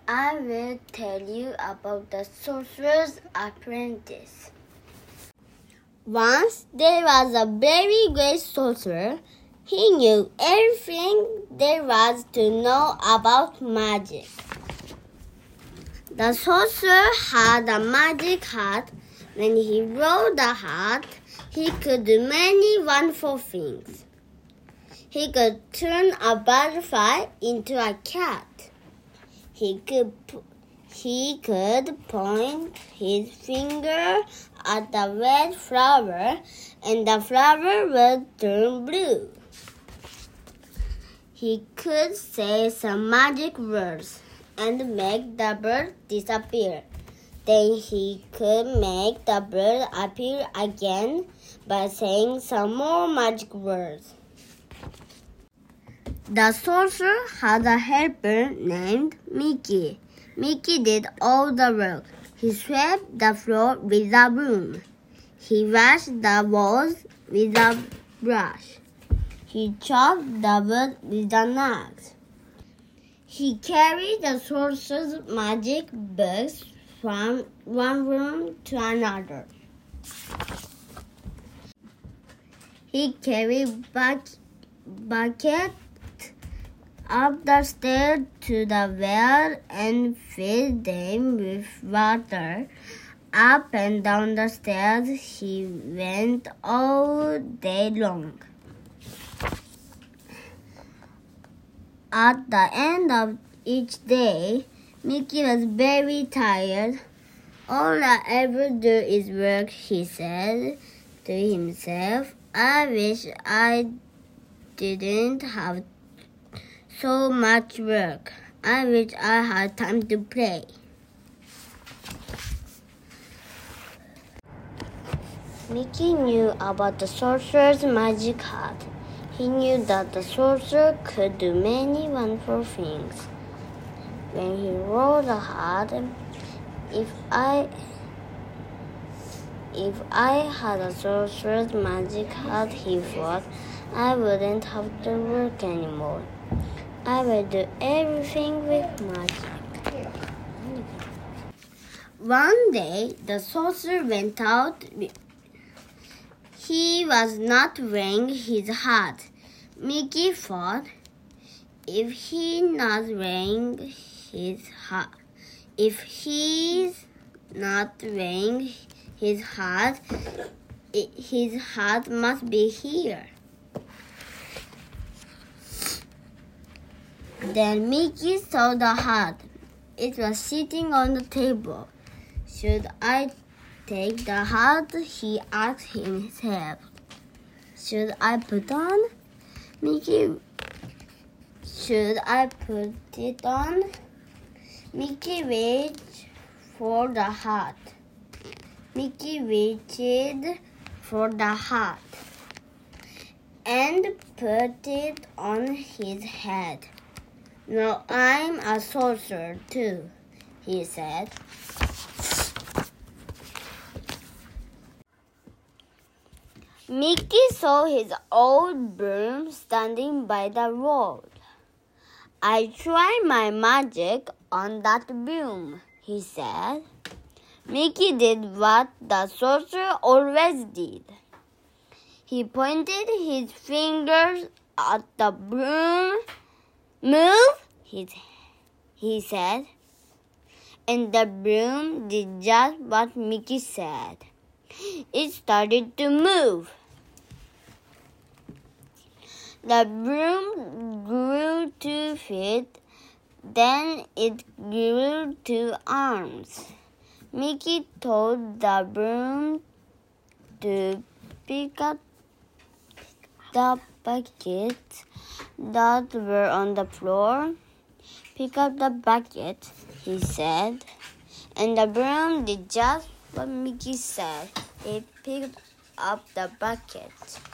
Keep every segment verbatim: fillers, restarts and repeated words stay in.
I will tell you about the sorcerer's apprentice. Once there was a very great sorcerer. He knew everything there was to know about magic. The sorcerer had a magic hat. When he wore the hat, he could do many wonderful things. He could turn a butterfly into a cat. He could, he could point his finger at the red flower, and the flower would turn blue. He could say some magic words and make the bird disappear. Then he could make the bird appear again by saying some more magic words. The sorcerer had a helper named Mickey. Mickey did all the work. He swept the floor with a broom. He washed the walls with a brush. He chopped the wood with an axe. He carried the sorcerer's magic books from one room to another. He carried buck- buckets up the stairs to the well and filled them with water. Up and down the stairs he went all day long. At the end of each day, Mickey was very tired. All I ever do is work, he said to himself. I wish I didn't have so much work. I wish I had time to play. Mickey knew about the sorcerer's magic hat. He knew that the sorcerer could do many wonderful things. When he wore the hat, if I if I had a sorcerer's magic hat, he thought, I wouldn't have to work anymore. I will do everything with magic. One day, the sorcerer went out. He was not wearing his hat. Mickey thought, if he's not wearing his hat, if he's not wearing his hat, his hat must be here. Then Mickey saw the hat. It was sitting on the table. Should I take the hat? He asked himself. Should I put on? Mickey, should I put it on? Mickey waited for the hat. Mickey waited for the hat and put it on his head. Now I'm a sorcerer too, he said. Mickey saw his old broom standing by the road. I try my magic on that broom, he said. Mickey did what the sorcerer always did. He pointed his fingers at the broom. Move, he, he said. And the broom did just what Mickey said. It started to move. The broom grew two feet, then it grew two arms. Mickey told the broom to pick up the buckets that were on the floor. Pick up the bucket, he said, and the broom did just what Mickey said. It picked up the bucket.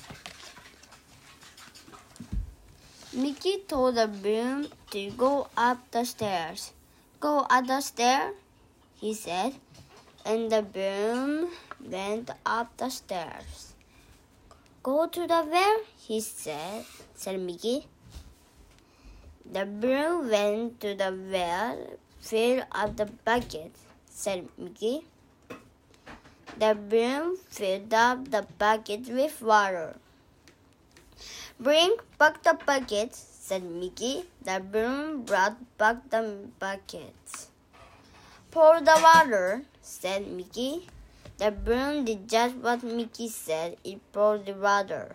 Mickey told the broom to go up the stairs. Go up the stair, he said, and the broom went up the stairs. Go to the well, he said, said Mickey. The broom went to the well, fill up the bucket, said Mickey. The broom filled up the bucket with water. Bring back the bucket, said Mickey. The broom brought back the bucket. Pour the water, said Mickey. The broom did just what Mickey said. It poured the water.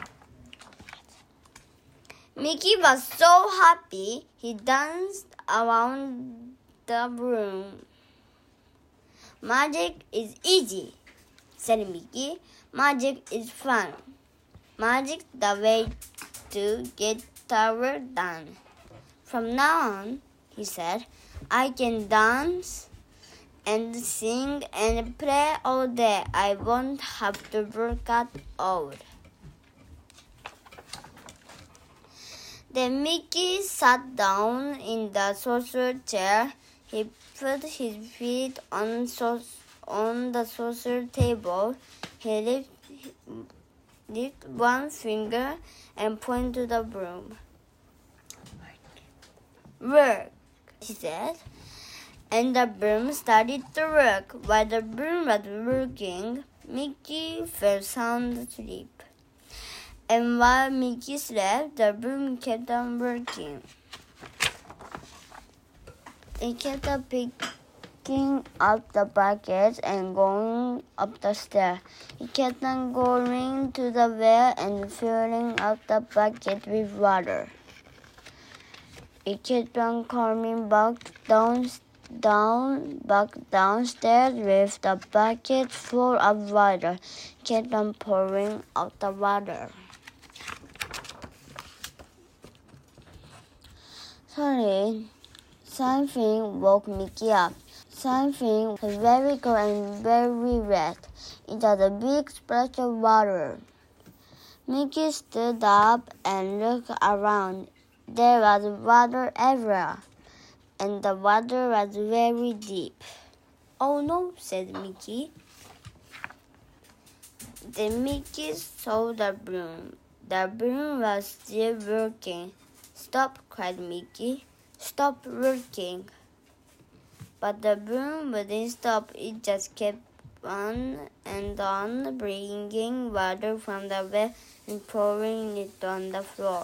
Mickey was so happy, he danced around the broom. Magic is easy, said Mickey. Magic is fun. Magic's the way to get the work done. From now on, he said, I can dance and sing and play all day. I won't have to work at all. Then Mickey sat down in the saucer chair. He put his feet on, sauce, on the saucer table. He lifted lift one finger and pointed to the broom. Work, he said. And the broom started to work. While the broom was working, Mickey fell sound asleep. And while Mickey slept, the broom kept on working. It kept on picking up the buckets and going up the stairs. It kept on going to the well and filling up the bucket with water. It kept on coming back down, down, back downstairs with the bucket full of water. It kept on pouring out the water. Suddenly, something woke Mickey up. Something was very cold and very wet. It had a big splash of water. Mickey stood up and looked around. There was water everywhere, and the water was very deep. Oh no, said Mickey. Then Mickey saw the broom. The broom was still working. Stop, cried Mickey. Stop working. But the broom wouldn't stop. It just kept on and on, bringing water from the well and pouring it on the floor.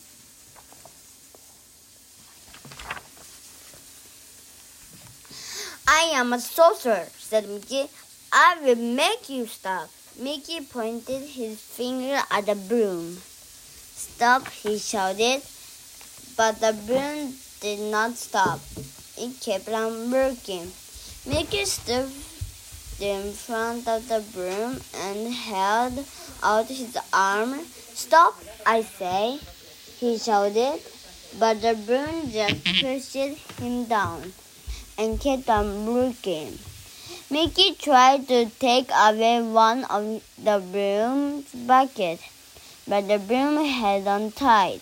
I am a sorcerer, said Mickey. I will make you stop. Mickey pointed his finger at the broom. Stop, he shouted. But the broom did not stop. It kept on working. Mickey stood in front of the broom and held out his arm. Stop, I say, he shouted. But the broom just pushed him down and kept on working. Mickey tried to take away one of the broom's buckets, but the broom held on tight.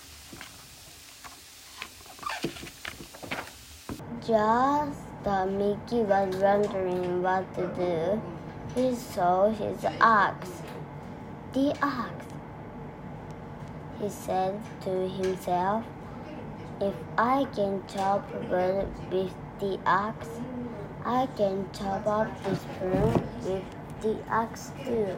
Just as Mickey was wondering what to do, he saw his axe. The axe, he said to himself. If I can chop wood with the axe, I can chop up this broom with the axe too.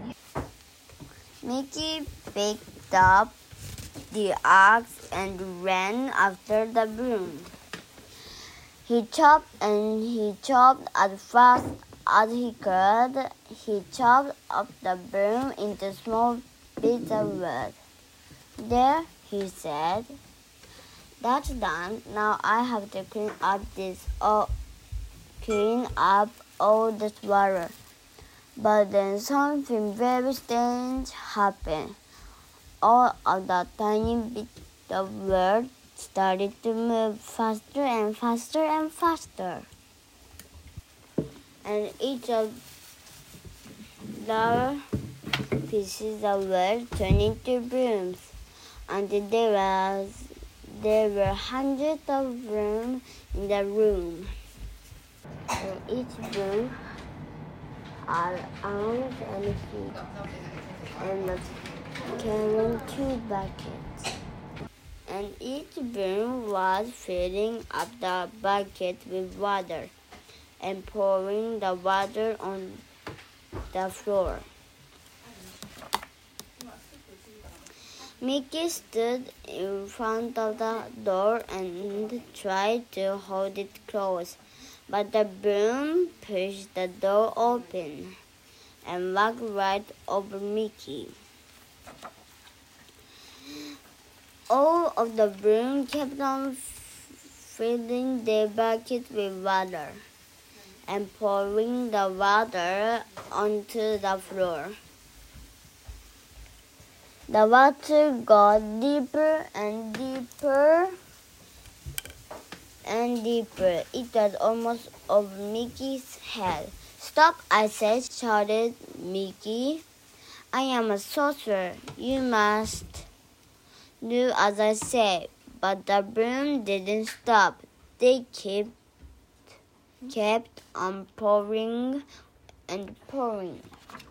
Mickey picked up the axe and ran after the broom. He chopped and he chopped as fast as he could. He chopped up the broom into small bits of wood. There, he said, that's done. Now I have to clean up this, oh, clean up all this water. But then something very strange happened. All of the tiny bits of wood started to move faster and faster and faster. And each of the pieces of wood turned into brooms until there was there were hundreds of brooms in the room. And each broom had arms and feet and was carrying two buckets. and each broom was filling up the bucket with water and pouring the water on the floor. Mickey stood in front of the door and tried to hold it closed, but the broom pushed the door open and walked right over Mickey. All of the broom kept on filling their bucket with water and pouring the water onto the floor. The water got deeper and deeper and deeper. It was almost over Mickey's head. "Stop, I said," shouted Mickey. "I am a sorcerer. You must do as I say." But the broom didn't stop. They kept, kept on pouring and pouring.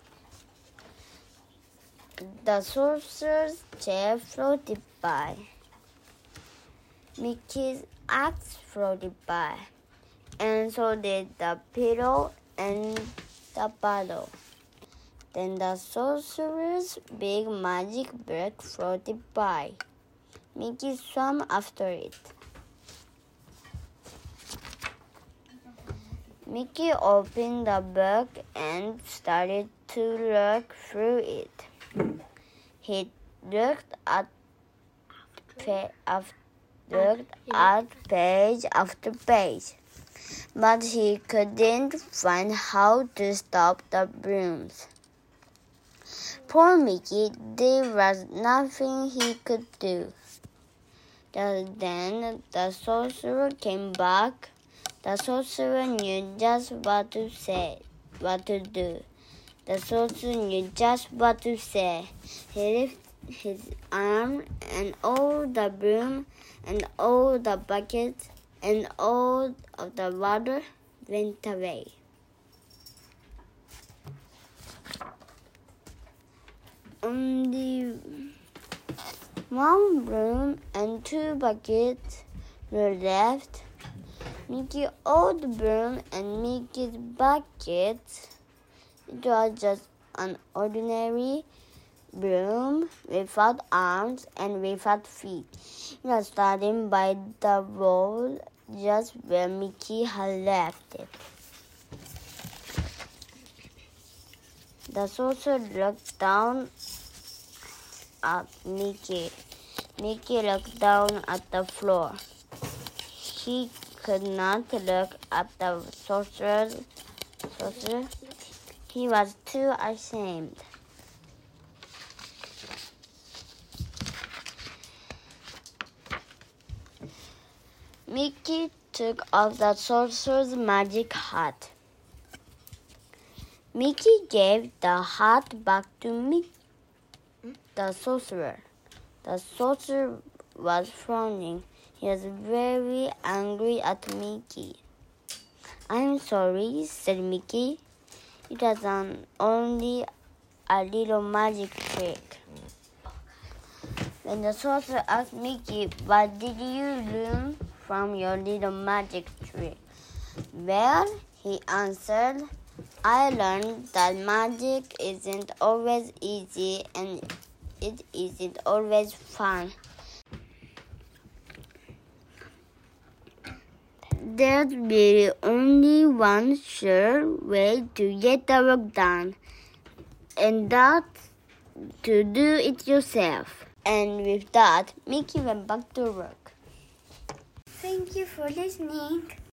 The sorcerer's chair floated by. Mickey's axe floated by, and so did the pillow and the bottle. Then the sorcerer's big magic book floated by. Mickey swam after it. Mickey opened the book and started to look through it. He looked at, pa- looked at page after page, but he couldn't find how to stop the brooms. Poor Mickey, there was nothing he could do. Then the sorcerer came back. The sorcerer knew just what to say, what to do. The sorcerer knew just what to say. He lifted his arm, and all the broom, and all the buckets, and all of the water went away. Only one broom and two buckets were left. Mickey's old broom and Mickey's bucket. It was just an ordinary broom without arms and without feet. It was standing by the wall just where Mickey had left it. The sorcerer looked down at Mickey. Mickey looked down at the floor. He could not look at the sorcerer. sorcerer. He was too ashamed. Mickey took off the sorcerer's magic hat. Mickey gave the hat back to Mickey, the sorcerer. The sorcerer was frowning. He was very angry at Mickey. "I'm sorry," said Mickey. "It was an only a little magic trick." When the sorcerer asked Mickey, "What did you learn from your little magic trick?" "Well," he answered, "I learned that magic isn't always easy and it isn't always fun. There's really only one sure way to get the work done, and that's to do it yourself." And with that, Mickey went back to work. Thank you for listening.